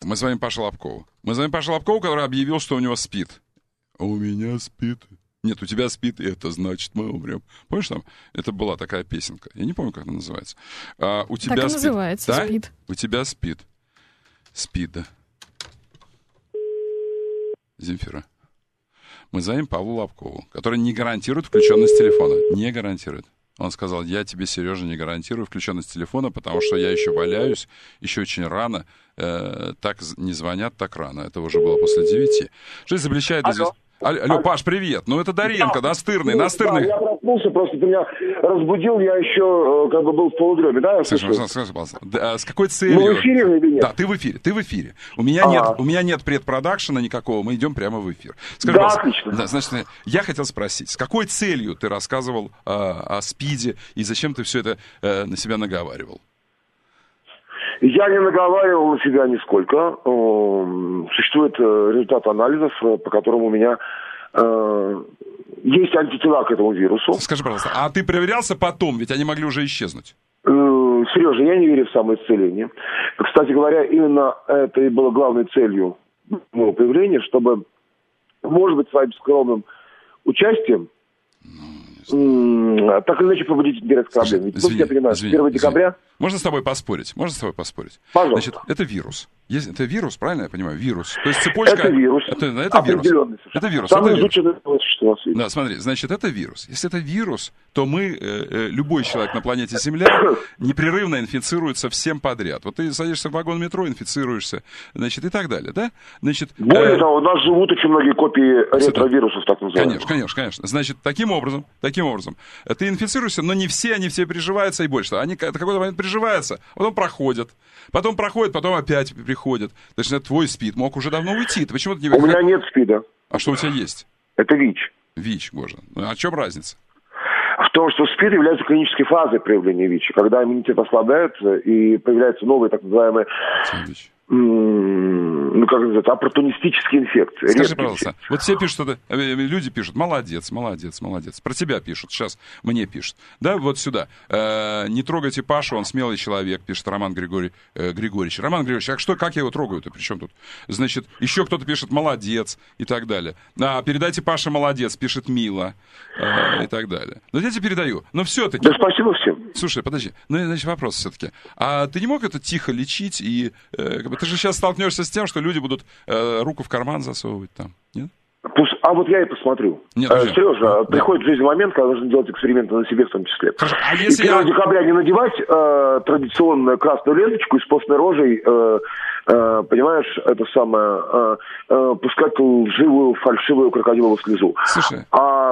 Мы звоним Паше Лобкову. Который объявил, что у него СПИД. А у меня СПИД. Нет, у тебя СПИД, и это значит, мы умрем. Помнишь там? Это была такая песенка. Я не помню, как она называется. У тебя так и СПИД. называется, да? СПИД. У тебя СПИД. СПИД, да. Земфира. Мы звоним Павлу Лобкову, который не гарантирует включенность телефона. Не гарантирует. Он сказал, я тебе, Сережа, не гарантирую включенность телефона, потому что я еще валяюсь, еще очень рано. Так не звонят так рано. Это уже было после 9. Жизнь изобличает... Алло, Паш, привет. Ну, это Даренко, настырный. Да, я проснулся, просто ты меня разбудил, я еще как бы был в полудреме, да? Скажи, пожалуйста, с какой целью? Мы в эфире или нет? Да, ты в эфире. У меня нет предпродакшена никакого, мы идем прямо в эфир. Скажи, да, отлично. Да, значит, я хотел спросить, с какой целью ты рассказывал о СПИДе и зачем ты все это на себя наговаривал? Я не наговаривал на себя нисколько. Существует результат анализов, по которому у меня есть антитела к этому вирусу. Скажи, пожалуйста, а ты проверялся потом? Ведь они могли уже исчезнуть. Сережа, я не верю в самоисцеление. Кстати говоря, именно это и было главной целью моего появления, чтобы, может быть, своим скромным участием так или иначе побудить интерес к проблеме. Извини, 1 декабря... Можно с тобой поспорить? Пожалуйста. Значит, это вирус. Это вирус, правильно я понимаю? Вирус. То есть цепочка... Это вирус. Это определенный. вирус. Это вирус. Самое изученное существо в свете. Да, смотри, значит, это вирус. Если это вирус, то мы, любой человек на планете Земля, непрерывно инфицируется всем подряд. Вот ты садишься в вагон метро, инфицируешься, значит, и так далее, да? Значит, более того, у нас живут очень многие копии ретровирусов, так называемых. Конечно. Значит, таким образом, ты инфицируешься, но не все приживаются и больше. Они какой-то момент приживаются, потом проходят, потом опять приходят. Значит, твой СПИД мог уже давно уйти. Ты почему-то не... У меня нет СПИДа. А что у тебя есть? Это ВИЧ. ВИЧ, боже. А в чем разница? В том, что СПИД является клинической фазой проявления ВИЧ, когда иммунитет ослабляется и появляются новые так называемые... оппортунистические инфекции. Скажи, пожалуйста, вот все пишут, люди пишут, молодец. Про тебя пишут, сейчас мне пишут. Да, вот сюда. Не трогайте Пашу, он смелый человек, пишет Роман Григорьевич. Роман Григорьевич, как я его трогаю-то? При чем тут? Значит, еще кто-то пишет молодец и так далее. Передайте Паше молодец, пишет Мила и так далее. Но я тебе передаю. Но все-таки... Да спасибо всем. Слушай, подожди. Значит, вопрос все-таки. А ты не мог это тихо лечить и... ты же сейчас столкнешься с тем, что люди будут руку в карман засовывать там, нет? А вот я и посмотрю. Нет, Сережа, приходит в жизнь момент, когда нужно делать эксперименты на себе в том числе. Хорошо, а если 1 декабря не надевать традиционную красную ленточку и с постной рожей, понимаешь, это самое, пускать лживую, фальшивую крокодиловую слезу. Слушай,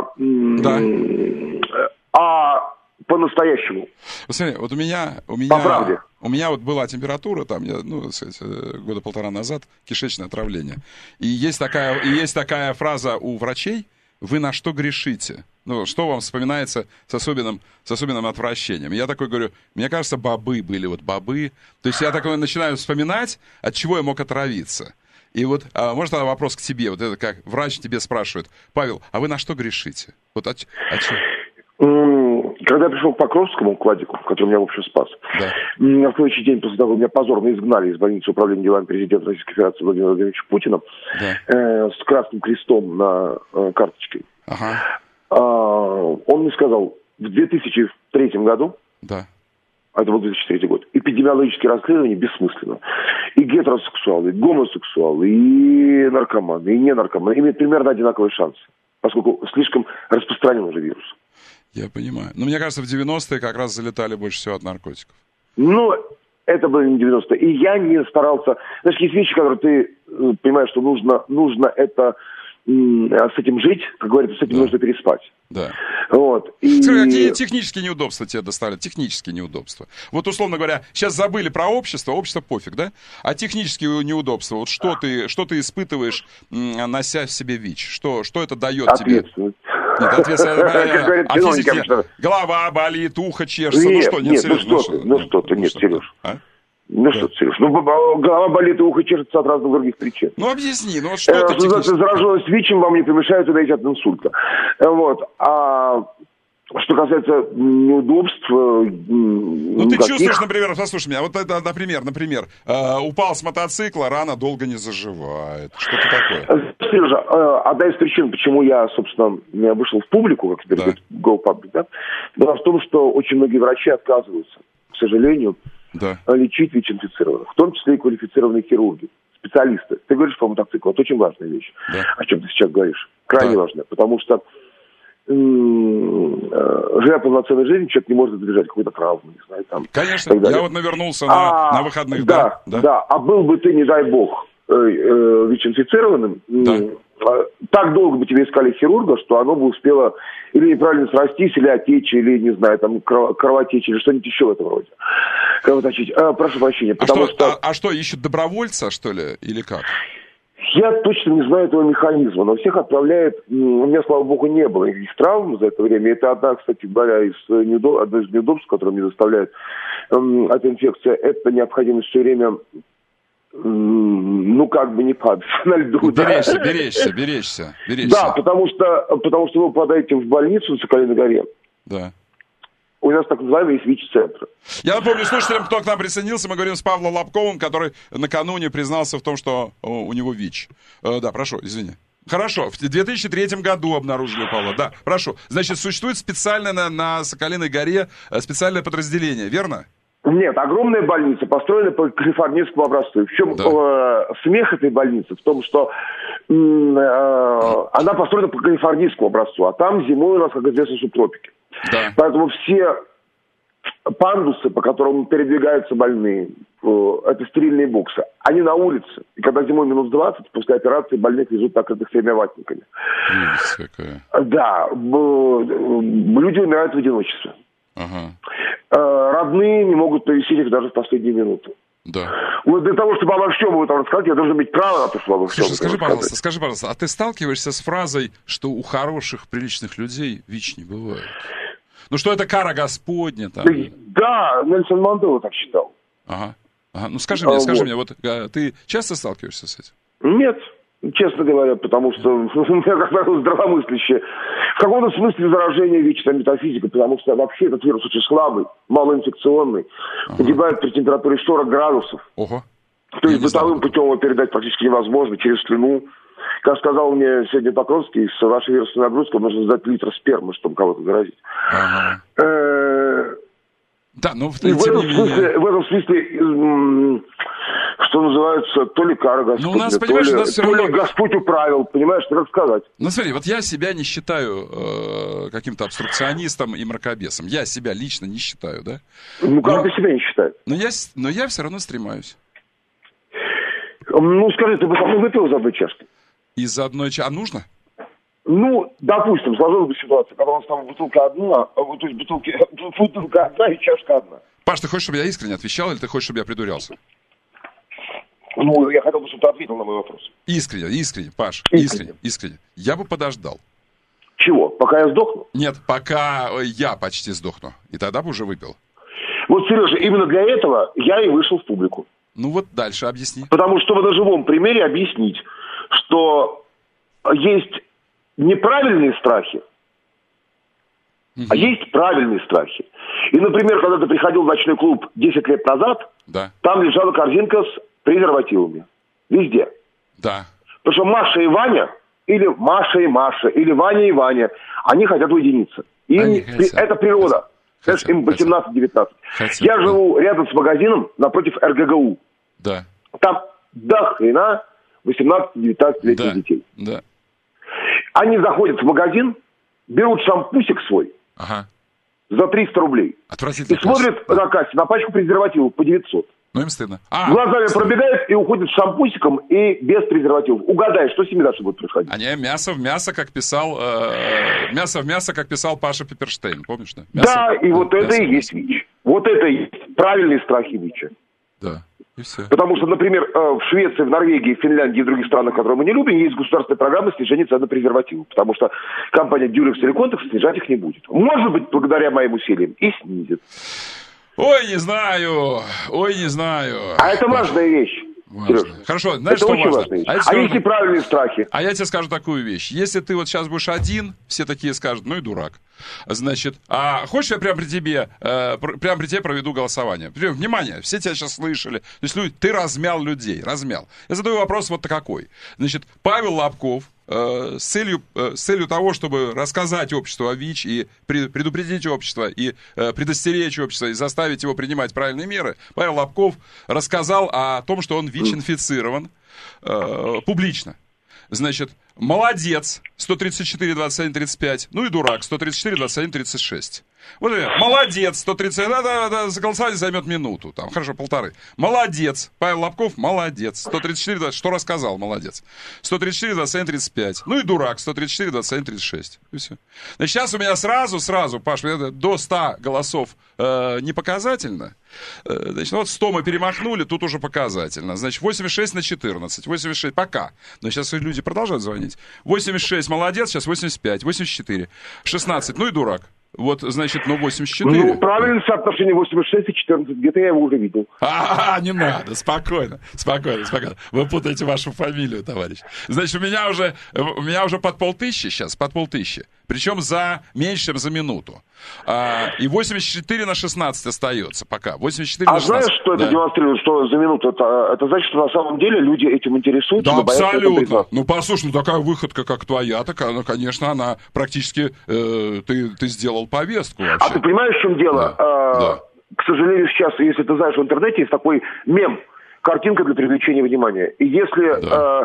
по-настоящему. Смотри, вот у меня по правде. У меня вот была температура, там, года 1,5 назад, кишечное отравление. И есть такая фраза у врачей: вы на что грешите? Ну, что вам вспоминается с особенным отвращением? Я такой говорю, мне кажется, бобы были, бобы. То есть я такой начинаю вспоминать, от чего я мог отравиться. И вот, может, тогда вопрос к тебе, вот это как врач тебе спрашивает: Павел, а вы на что грешите? Вот от чего? Когда я пришел к Покровскому, к Владику, который меня, в общем, спас, в следующий день после того, как меня позорно изгнали из больницы управления делами президента Российской Федерации Владимира Владимировича Путина с красным крестом на карточке, он мне сказал, в 2003 году, это был 2003 год, эпидемиологические расследования бессмысленно. И гетеросексуалы, и гомосексуалы, и наркоманы, и не наркоманы имеют примерно одинаковые шансы, поскольку слишком распространен уже вирус. Я понимаю. Но мне кажется, в 90-е как раз залетали больше всего от наркотиков. Ну, это было не 90-е. И я не старался... Знаешь, есть вещи, которые ты понимаешь, что нужно это... с этим жить, как говорится, с этим нужно переспать. Да. Вот. Скажи, какие технические неудобства тебе доставляют? Технические неудобства. Вот, условно говоря, сейчас забыли про общество пофиг, да? А технические неудобства, вот что ты испытываешь, нося в себе ВИЧ? Что это дает тебе? Нет, ответственность. Голова болит, ухо чешется. Нет, Сереж. Голова болит и ухо чешется от разных других причин. Ну, объясни, что это? Зараженность ВИЧем вам не помешает умереть от инсульта. Вот. Что касается неудобств... Ну, ты чувствуешь, например, послушай меня, вот это, например, упал с мотоцикла, рана долго не заживает. Что-то такое. Сережа, одна из причин, почему я, собственно, вышел в публику, как теперь говорят, go public, да, была в том, что очень многие врачи отказываются, к сожалению, лечить ВИЧ-инфицированных, в том числе и квалифицированные хирурги, специалисты. Ты говоришь про мотоцикл, это очень важная вещь, о чем ты сейчас говоришь. Крайне важная, потому что живя полноценной жизнью, человек не может избежать какой-то травмы, не знаю, там. Конечно, я вот навернулся на выходных. Да. А был бы ты, не дай бог, ВИЧ-инфицированным, так долго бы тебе искали хирурга, что оно бы успело или неправильно срастись, или отечь, или, не знаю, там, кровотечь, или что-нибудь еще в этом роде. Кровоточить. Прошу прощения, потому что... А что, ищут добровольца, что ли, или как? Я точно не знаю этого механизма, но всех отправляет... У меня, слава богу, не было никаких травм за это время. Это одна, кстати говоря, одно из неудобств, которое мне доставляет эта инфекция. Это необходимость все время, как бы не падать на льду. Беречься. Да, потому что вы попадаете в больницу на Соколиной горе. Да. У нас так называемый есть ВИЧ-центр. Я напомню слушателям, кто к нам присоединился, мы говорим с Павлом Лобковым, который накануне признался в том, что у него ВИЧ. Да, прошу, извини. Хорошо, в 2003 году обнаружили у Павла. Да, прошу. Значит, существует специальное на Соколиной горе специальное подразделение, верно? Нет, огромная больница, построена по калифорнийскому образцу. В чем смех этой больницы? В том, что она построена по калифорнийскому образцу, а там зимой у нас, как известно, субтропики. Да. Поэтому все пандусы, по которым передвигаются больные, это стерильные боксы, они на улице. И когда зимой минус 20, после операции больных везут накрытых всеми ватниками. Да, люди умирают в одиночестве. Родные не могут навестить их даже в последние минуты. Да. Вот для того, чтобы обо всем этом рассказать, я должен иметь право на то, чтобы обо всем. Скажи, пожалуйста, а ты сталкиваешься с фразой, что у хороших, приличных людей ВИЧ не бывает? Ну, что это кара Господня там? Да, Нельсон Мандела так считал. Ага. Ну, скажи мне, вот ты часто сталкиваешься с этим? Нет, честно говоря, потому что у меня, как правило, здравомыслящее. В каком-то смысле заражение ВИЧ, это метафизика, потому что вообще этот вирус очень слабый, малоинфекционный, погибает при температуре 40 градусов. Ого. То есть бытовым путем его передать практически невозможно, через слюну. Как сказал мне сегодня Покровский, с вашей вирусной нагрузкой нужно сдать литр спермы, чтобы кого-то заразить. Да, но в этом смысле, что называется, то ли кара Господня, у нас, понимаешь, то ли Господь управил, понимаешь, как сказать. Ну смотри, вот я себя не считаю каким-то обструкционистом и мракобесом. Я себя лично не считаю, да? Ну, как ты себя не считаешь? Но я все равно стремаюсь. Ну, скажи, ты бы со мной выпил из одной чашки? Из одной чашки? А нужно? Ну, допустим, сложилась бы ситуация, когда у нас там бутылка одна, то есть бутылка одна и чашка одна. Паш, ты хочешь, чтобы я искренне отвечал, или ты хочешь, чтобы я придурялся? Ну, я хотел бы, чтобы ты ответил на мой вопрос. Искренне, Паш, искренне. Я бы подождал. Чего? Пока я сдохну? Нет, пока я почти сдохну. И тогда бы уже выпил. Вот, Сережа, именно для этого я и вышел в публику. Ну вот дальше объясни. Потому что на живом примере объяснить, что есть неправильные страхи, а есть правильные страхи. И, например, когда ты приходил в ночной клуб 10 лет назад, там лежала корзинка с презервативами. Везде. Да. Потому что Маша и Ваня, или Маша и Маша, или Ваня и Ваня, они хотят уединиться. Это природа. Им 18-19. Я живу рядом с магазином напротив РГГУ. Да. Там до хрена 18-19-летних детей. Да. Они заходят в магазин, берут шампусик свой за 300 рублей и смотрят на кассе на пачку презервативов по 900. Ну, им стыдно. Глазами пробегают и уходят с шампусиком и без презервативов. Угадай, что с ними дальше будет происходить? Мясо в мясо, как писал Паша Пепперштейн, помнишь, да? Да, и вот это и есть ВИЧ. Вот это и есть правильные страхи ВИЧа. Да, и все. Потому что, например, в Швеции, в Норвегии, в Финляндии и в других странах, которые мы не любим, есть государственная программа снижения цен на презервативы. Потому что компания Durex или Contex снижать их не будет. Может быть, благодаря моим усилиям и снизит. Ой, не знаю. А это важная вещь. Хорошо, знаешь, что важно? А если правильные страхи? А я тебе скажу такую вещь. Если ты вот сейчас будешь один, все такие скажут, ну и дурак. Значит, а хочешь, я прямо при тебе проведу голосование? Внимание, все тебя сейчас слышали. То есть ты размял людей, размял. Я задаю вопрос вот такой. Значит, Павел Лобков с целью того, чтобы рассказать обществу о ВИЧ и предупредить общество, и предостеречь общество, и заставить его принимать правильные меры, Павел Лобков рассказал о том, что он ВИЧ-инфицирован публично. Значит, молодец, 134, 21, 35. Ну и дурак, 134, 21, 36. Вот молодец, 130, за голосование займет минуту. Там, хорошо, полторы. Молодец, Павел Лобков, молодец. 134, 20, что рассказал, молодец. 134, 21, 35. Ну и дурак, 134, 21, 36. И все. Значит, сейчас у меня сразу, Паш, до 100 голосов не показательно. Значит, вот 100 мы перемахнули, тут уже показательно. Значит, 86 на 14. 86 пока. Но сейчас люди продолжают звонить. 86 молодец, сейчас 85, 84, 16, ну и дурак. Вот, значит, 84. Ну, правильное соотношение 86 и 14. Где-то я его уже видел. Не надо, спокойно. Вы путаете вашу фамилию, товарищ. Значит, у меня уже под 500 сейчас, под 500. Причем меньше, чем за минуту. И 84 на 16 остается пока. 84 на 16. Знаешь, что это демонстрирует, что за минуту? Это значит, что на самом деле люди этим интересуются. Да, абсолютно. Ну, послушай, такая выходка, как твоя, такая, ну, конечно, она практически... Ты сделал повестку вообще. А ты понимаешь, в чем дело? Да. К сожалению, сейчас, если ты знаешь, в интернете есть такой мем. Картинка для привлечения внимания. И если...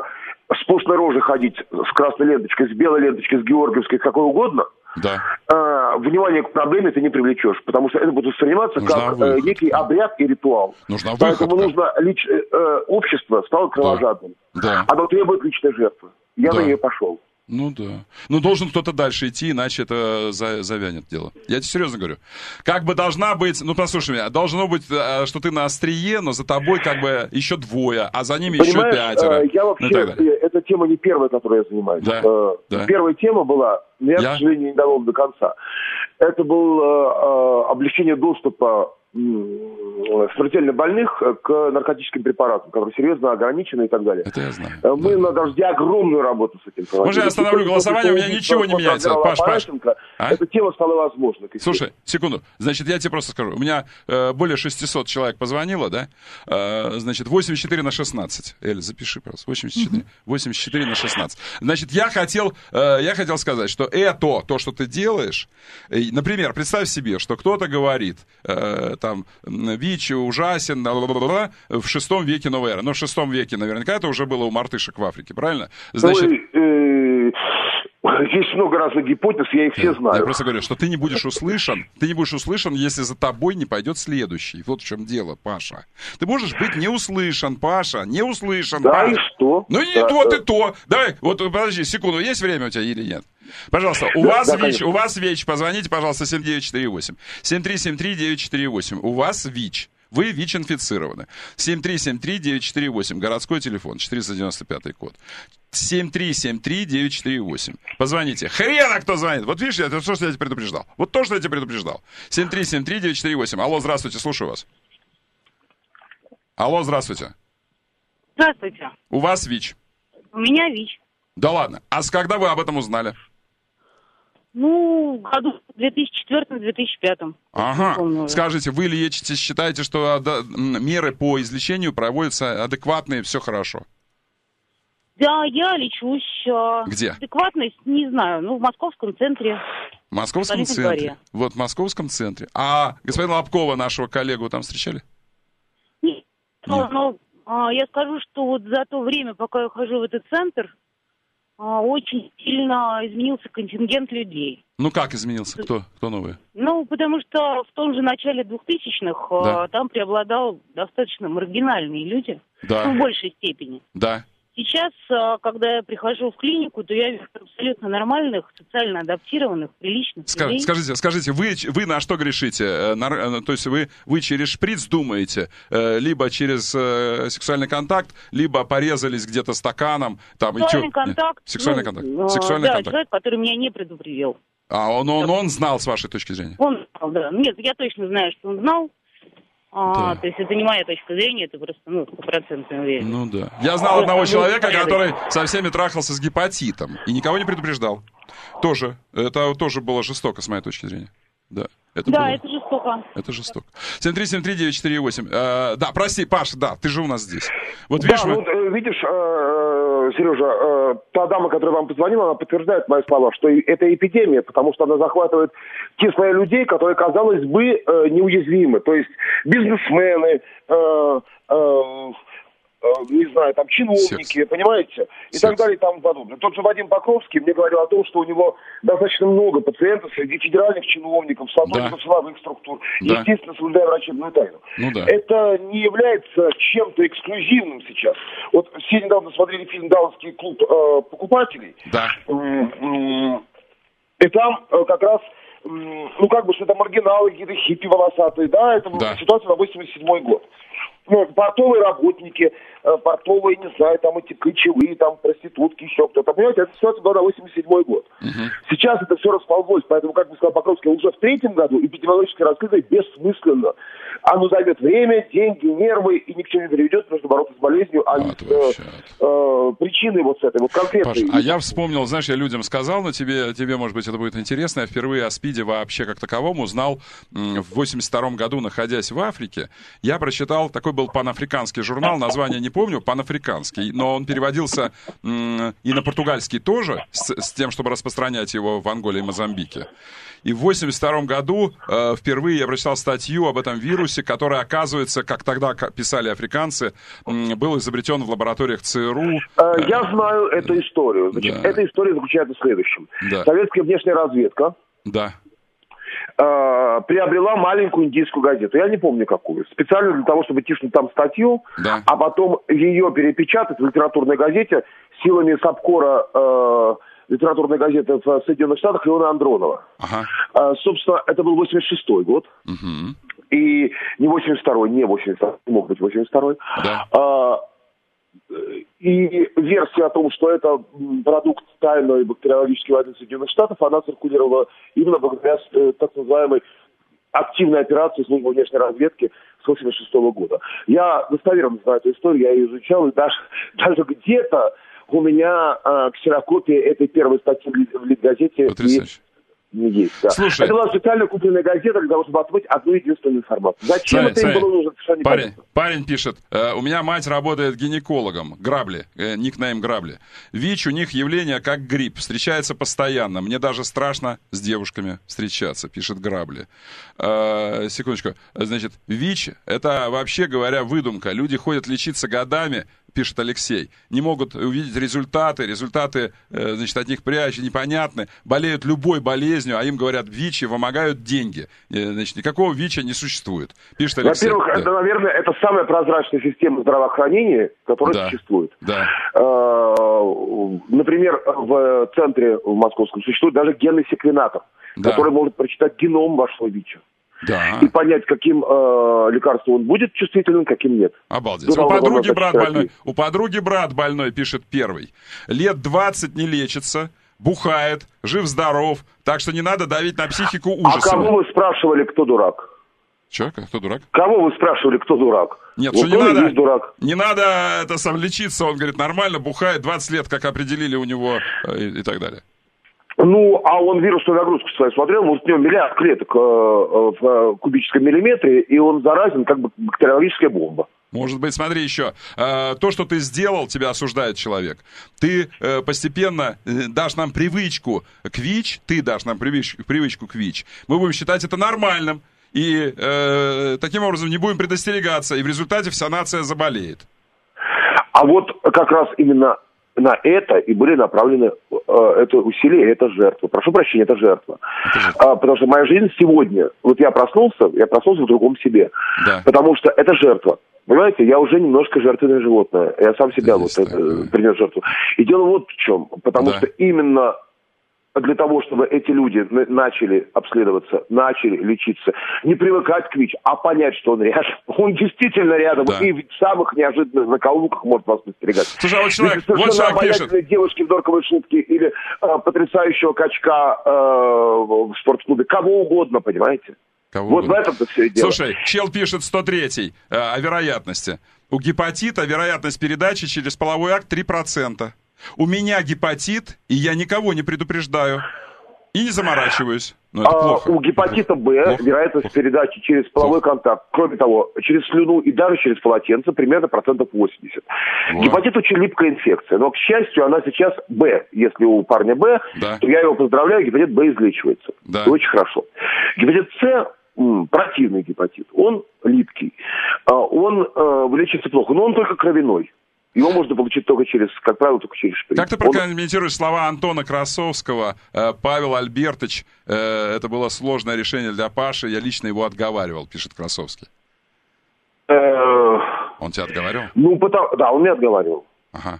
с постной рожей ходить с красной ленточкой, с белой ленточкой, с георгиевской, какой угодно, внимание к проблеме ты не привлечешь, потому что это будет восприниматься как некий обряд и ритуал. Поэтому нужно общество стало кровожадным. Оно требует личной жертвы. Я на нее пошел. Ну да. Ну должен кто-то дальше идти, иначе это завянет дело. Я тебе серьезно говорю. Как бы должна быть, ну послушай меня, должно быть, что ты на острие, но за тобой как бы еще двое, а за ними еще 5. Я вообще, эта тема не первая, которой я занимаюсь. Первая тема была, я, к сожалению, не довел до конца. Это было облегчение доступа смертельно больных к наркотическим препаратам, которые серьезно ограничены и так далее. Это я знаю. Мы на дожде огромную работу с этим проводили. Может, я остановлю голосование, у меня ничего не меняется. Паш. Эта тема стала возможной. Слушай, секунду. Значит, я тебе просто скажу. У меня более 600 человек позвонило, да? Значит, 84 на 16. Эль, запиши, пожалуйста. 84 на 16. Значит, я хотел сказать, что то, что ты делаешь, например, представь себе, что кто-то говорит, там, ВИЧ ужасен, в 6 веке новой эры. Но в 6 веке, наверняка, это уже было у мартышек в Африке, правильно? Значит... Есть много разных гипотез, я их все знаю. Я просто говорю, что ты не будешь услышан, если за тобой не пойдет следующий. Вот в чем дело, Паша. Ты можешь быть не услышан, Паша, не услышан. Да, Паша. И что? Ну, и то, и то. Давай, вот, подожди, секунду, есть время у тебя или нет? Пожалуйста, у вас ВИЧ, позвоните, пожалуйста, 7948. 7373-948. У вас ВИЧ. Вы ВИЧ-инфицированы. 7373-948. Городской телефон, 495 код. 7373-948. Позвоните. Хрена кто звонит. Вот видишь, это то, что я тебе предупреждал. Вот то, что я тебе предупреждал. 7373-948. Алло, здравствуйте, слушаю вас. Алло, здравствуйте. Здравствуйте. У вас ВИЧ? У меня ВИЧ. Да ладно. А когда вы об этом узнали? Ну, году в 2004-2005. Ага. Скажите, вы лечитесь, считаете, что меры по излечению проводятся адекватно и все хорошо? Да, я лечусь. Где? Адекватность, не знаю, в московском центре. В московском центре? Вот в московском центре. А господина Лобкова, нашего коллегу, там встречали? Нет. Но я скажу, что вот за то время, пока я хожу в этот центр, очень сильно изменился контингент людей. Ну, как изменился? Кто новые? Ну, потому что в том же начале 2000-х там преобладал достаточно маргинальные люди. Да. В большей степени. Да. Сейчас, когда я прихожу в клинику, то я вижу абсолютно нормальных, социально адаптированных, приличных людей. Скажите, вы на что грешите? То есть вы через шприц думаете, либо через сексуальный контакт, либо порезались где-то стаканом. Там, сексуальный контакт. Сексуальный контакт. Человек, который меня не предупредил. А он знал с вашей точки зрения? Он знал, да. Нет, я точно знаю, что он знал. То есть это не моя точка зрения, это просто, 100% уверен. Ну да. Я знал одного человека, который со всеми трахался с гепатитом и никого не предупреждал. Это тоже было жестоко, с моей точки зрения. Да. Это жестоко. Это жестоко. 7373948. Да, прости, Паш, ты же у нас здесь. Вот видишь, видишь, Сережа, та дама, которая вам позвонила, она подтверждает мои слова, что это эпидемия, потому что она захватывает те слои людей, которые, казалось бы, неуязвимы. То есть бизнесмены, не знаю, там, чиновники, понимаете, и так далее и тому подобное. Тот же Вадим Покровский мне говорил о том, что у него достаточно много пациентов среди федеральных чиновников, сотрудников силовых структур, естественно, соблюдая врачебную тайну. Это не является чем-то эксклюзивным сейчас. Вот все недавно смотрели фильм «Далласский клуб покупателей». Да. И там как раз, что это маргиналы, какие-то хиппи волосатые, это ситуация на 87-й год. Портовые работники, портовые, не знаю, там эти ключевые, там проститутки, еще кто-то. Понимаете, эта ситуация была на 87-й год. Сейчас это все расползлось, поэтому, как бы сказал Покровский, уже в 3-м году эпидемиологическое раскрытие бессмысленно. Оно займет время, деньги, нервы и ни к чему не приведет, нужно бороться с болезнью, а не с причиной вот с этой, вот конкретной. Паш, я вспомнил, знаешь, я людям сказал, но тебе, может быть, это будет интересно, я впервые о СПИДе вообще как таковом узнал в 82-м году, находясь в Африке. Я прочитал, такой был панафриканский журнал, название не помню, панафриканский, но он переводился и на португальский тоже, с тем, чтобы распространять его в Анголе и Мозамбике. И в 82-м году впервые я прочитал статью об этом вирусе, который, оказывается, как тогда писали африканцы, был изобретен в лабораториях ЦРУ. Я знаю эту историю. Значит, эта история заключается в следующем. Советская внешняя разведка приобрела маленькую индийскую газету. Я не помню какую. Специально для того, чтобы тиснуть там статью, а потом ее перепечатать в литературной газете силами Сапкора литературной газеты в Соединенных Штатах Леона Андронова. Собственно, это был 86-й год. И не 82-й, не 82-й, не мог быть 82-й. И версия о том, что это продукт тайной бактериологической войны Соединенных Штатов, она циркулировала именно благодаря так называемой активной операции службы внешней разведки с 86-го года. Я достоверно знаю эту историю, я ее изучал, и даже где-то у меня ксерокопия этой первой статьи в Литгазете есть. Слушай, это была специально купленная газета для того, чтобы отмыть одну единственную информацию. Зачем это им было нужно? Парень пишет, у меня мать работает гинекологом, Грабли, никнейм Грабли. ВИЧ у них явление как грипп, встречается постоянно. Мне даже страшно с девушками встречаться, пишет Грабли. Секундочку, значит, ВИЧ это вообще говоря выдумка. Люди ходят лечиться годами, пишет Алексей, не могут увидеть результаты, значит, от них прячут, непонятны, болеют любой болезнью, а им говорят ВИЧ и вымогают деньги. Значит, никакого ВИЧа не существует, пишет Алексей. Во-первых, это, наверное, это самая прозрачная система здравоохранения, которая существует. Например, в центре в московском существует даже генный секвенатор, который может прочитать геном вашего ВИЧа. И понять, каким лекарством он будет чувствителен, каким нет. Обалдеть. У подруги брат больной, пишет первый. Лет 20 не лечится, бухает, жив-здоров, так что не надо давить на психику ужасами. А кого вы спрашивали, кто дурак? Че, кто дурак? Кого вы спрашивали, кто дурак? Нет, что не надо лечиться, он говорит, нормально, бухает, 20 лет, как определили у него и так далее. А он вирусную нагрузку свою смотрел, может, у него миллиард клеток в кубическом миллиметре, и он заразен, как бы бактериологическая бомба. Может быть, смотри еще. То, что ты сделал, тебя осуждает человек. Ты постепенно дашь нам привычку к ВИЧ, привычку к ВИЧ. Мы будем считать это нормальным. И таким образом не будем предостерегаться. И в результате вся нация заболеет. А вот как раз именно на это и были направлены это усилия, это жертва. Прошу прощения, это жертва. Потому что моя жизнь сегодня, вот я проснулся в другом себе. Потому что это жертва. Понимаете, я уже немножко жертвенное животное. Я сам себя принес жертву. И дело вот в чем. Потому что именно для того, чтобы эти люди начали обследоваться, начали лечиться, не привыкать к ВИЧ, а понять, что он рядом. Он действительно рядом, и в самых неожиданных закоулках может вас подстерегать. Слушай, а вот человек пишет. Девушки в норковой шубке или потрясающего качка в спортклубе, кого угодно, понимаете? Вот в этом-то все и дело. Слушай, чел пишет 103-й о вероятности. У гепатита вероятность передачи через половой акт 3%. У меня гепатит, и я никого не предупреждаю. И не заморачиваюсь. Но это плохо. У гепатита Б вероятность передачи через половой контакт, кроме того, через слюну и даже через полотенце примерно 80%. Гепатит очень липкая инфекция, но, к счастью, она сейчас Б. Если у парня Б, то я его поздравляю, гепатит Б излечивается. И очень хорошо. Гепатит С противный гепатит, он липкий, он вылечивается плохо, но он только кровяной. Его можно получить только через, как правило, только через шприц. Как ты прокомментируешь слова Антона Красовского? Павел Альбертович, это было сложное решение для Паши, я лично его отговаривал, пишет Красовский. Он тебя отговаривал? Да, он меня отговаривал. Ага.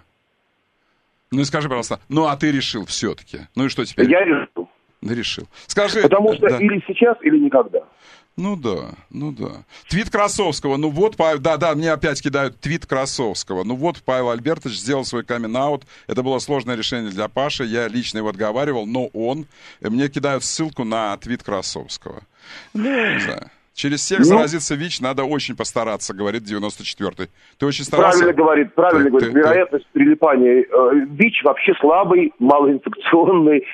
Ну и скажи, пожалуйста, а ты решил все-таки? Ну и что теперь? Я решил. Решил. Скажи. Потому что или сейчас, или никогда. Ну да. Твит Красовского, мне опять кидают твит Красовского. Павел Альбертович сделал свой камин-аут. Это было сложное решение для Паши, я лично его отговаривал, но мне кидают ссылку на твит Красовского. Не знаю. Через всех заразиться ВИЧ надо очень постараться, говорит 94-й. Ты очень старался? Правильно говорит. Вероятность прилипания. ВИЧ вообще слабый, малоинфекционный,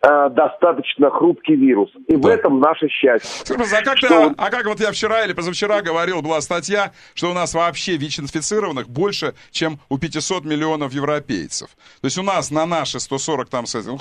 достаточно хрупкий вирус. И в этом наше счастье. Скажи, как вот я вчера или позавчера говорил, была статья, что у нас вообще ВИЧ-инфицированных больше, чем у 500 миллионов европейцев. То есть у нас на наши 140,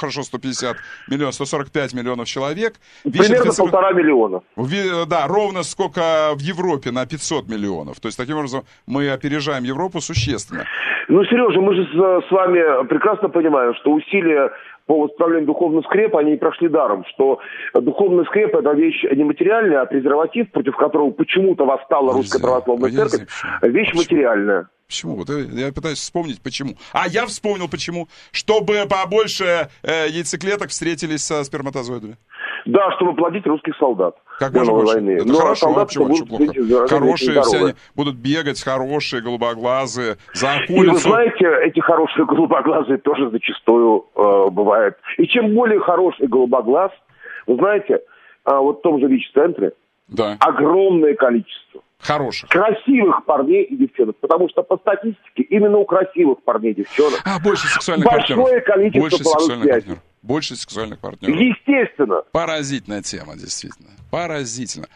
150 миллионов, 145 миллионов человек. Примерно 1,5 миллиона. Да, ровно сколько в Европе на 500 миллионов. То есть таким образом мы опережаем Европу существенно. Сережа, мы же с вами прекрасно понимаем, что усилия по восстановлению духовного скрепа, они не прошли даром, что духовный скреп – это вещь нематериальная, а презерватив, против которого почему-то восстала Русская Православная Церковь, вещь материальная. Почему? Вот я пытаюсь вспомнить, почему. Я вспомнил, почему. Чтобы побольше яйцеклеток встретились со сперматозоидами. Да, чтобы плодить русских солдат. Как можно больше. Войны. Это хорошо, вообще плохо. Хорошие все они будут бегать, хорошие, голубоглазые, за околицу. И вы знаете, эти хорошие голубоглазые тоже зачастую бывают. И чем более хороший голубоглаз, вы знаете, вот в том же ВИЧ-центре огромное количество хороших, красивых парней и девчонок, потому что по статистике именно у красивых парней и девчонок больше сексуальных большое количество половых связей. Больше сексуальных партнеров. Естественно. Поразительная тема, действительно. Поразительно.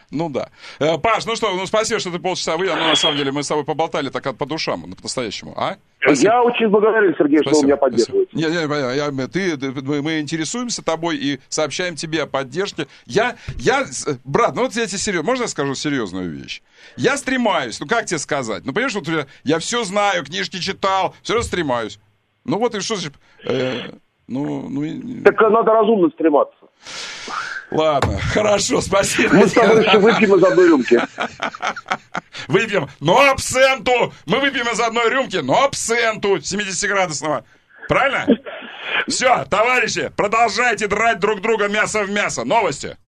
Паш, спасибо, что ты полчаса выйдел. На самом деле, мы с тобой поболтали так по душам, по-настоящему. Спасибо. Я очень благодарен, Сергей, что вы меня поддерживаете. Мы интересуемся тобой и сообщаем тебе о поддержке. Брат, я тебе серьезно, можно я скажу серьезную вещь? Я стремаюсь, как тебе сказать? Понимаешь, я все знаю, книжки читал, все равно стремаюсь. И что же... Так надо разумно стрематься. Ладно, хорошо, спасибо. Мы с тобой еще выпьем из одной рюмки. Выпьем, но абсенту! Мы выпьем из одной рюмки, но абсенту 70-градусного. Правильно? Все, товарищи, продолжайте драть друг друга мясо в мясо. Новости.